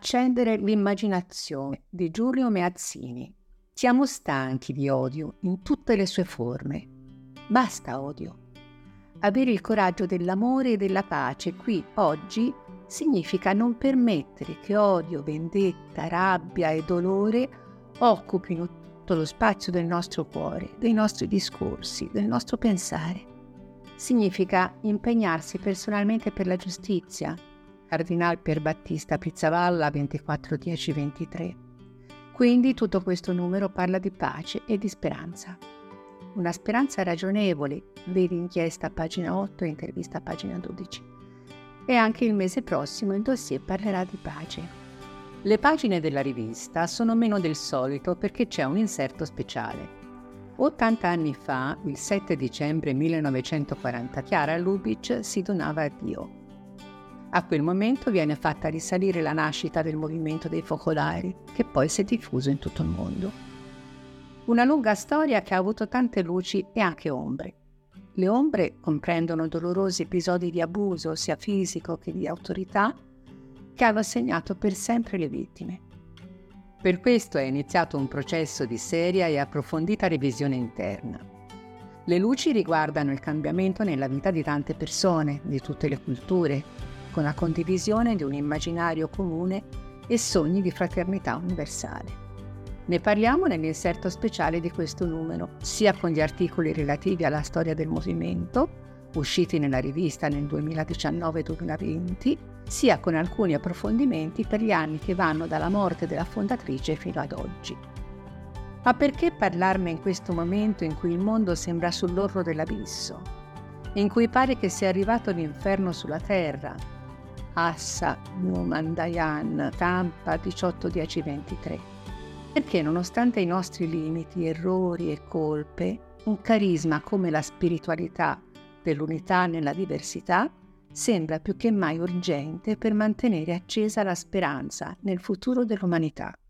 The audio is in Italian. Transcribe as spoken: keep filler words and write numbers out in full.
Accendere l'immaginazione di Giulio Meazzini. Siamo stanchi di odio in tutte le sue forme. Basta odio. Avere il coraggio dell'amore e della pace qui, oggi, significa non permettere che odio, vendetta, rabbia e dolore occupino tutto lo spazio del nostro cuore, dei nostri discorsi, del nostro pensare. Significa impegnarsi personalmente per la giustizia. Cardinal Pier Battista Pizzavalla, ventiquattro dieci ventitré. Quindi tutto questo numero parla di pace e di speranza. Una speranza ragionevole, vedi inchiesta pagina otto e intervista pagina dodici. E anche il mese prossimo il dossier parlerà di pace. Le pagine della rivista sono meno del solito perché c'è un inserto speciale. ottanta anni fa, il sette dicembre millenovecentoquaranta, Chiara Lubich si donava a Dio. A quel momento viene fatta risalire la nascita del movimento dei focolari, che poi si è diffuso in tutto il mondo. Una lunga storia che ha avuto tante luci e anche ombre. Le ombre comprendono dolorosi episodi di abuso, sia fisico che di autorità, che hanno segnato per sempre le vittime. Per questo è iniziato un processo di seria e approfondita revisione interna. Le luci riguardano il cambiamento nella vita di tante persone, di tutte le culture, con la condivisione di un immaginario comune e sogni di fraternità universale. Ne parliamo nell'inserto speciale di questo numero, sia con gli articoli relativi alla storia del movimento, usciti nella rivista nel duemiladiciannove duemilaventi, sia con alcuni approfondimenti per gli anni che vanno dalla morte della fondatrice fino ad oggi. Ma perché parlarne in questo momento in cui il mondo sembra sull'orlo dell'abisso, in cui pare che sia arrivato l'inferno sulla terra? Assa Numan Dayan, Tampa, diciotto dieci ventitré. Perché nonostante i nostri limiti, errori e colpe, un carisma come la spiritualità dell'unità nella diversità sembra più che mai urgente per mantenere accesa la speranza nel futuro dell'umanità.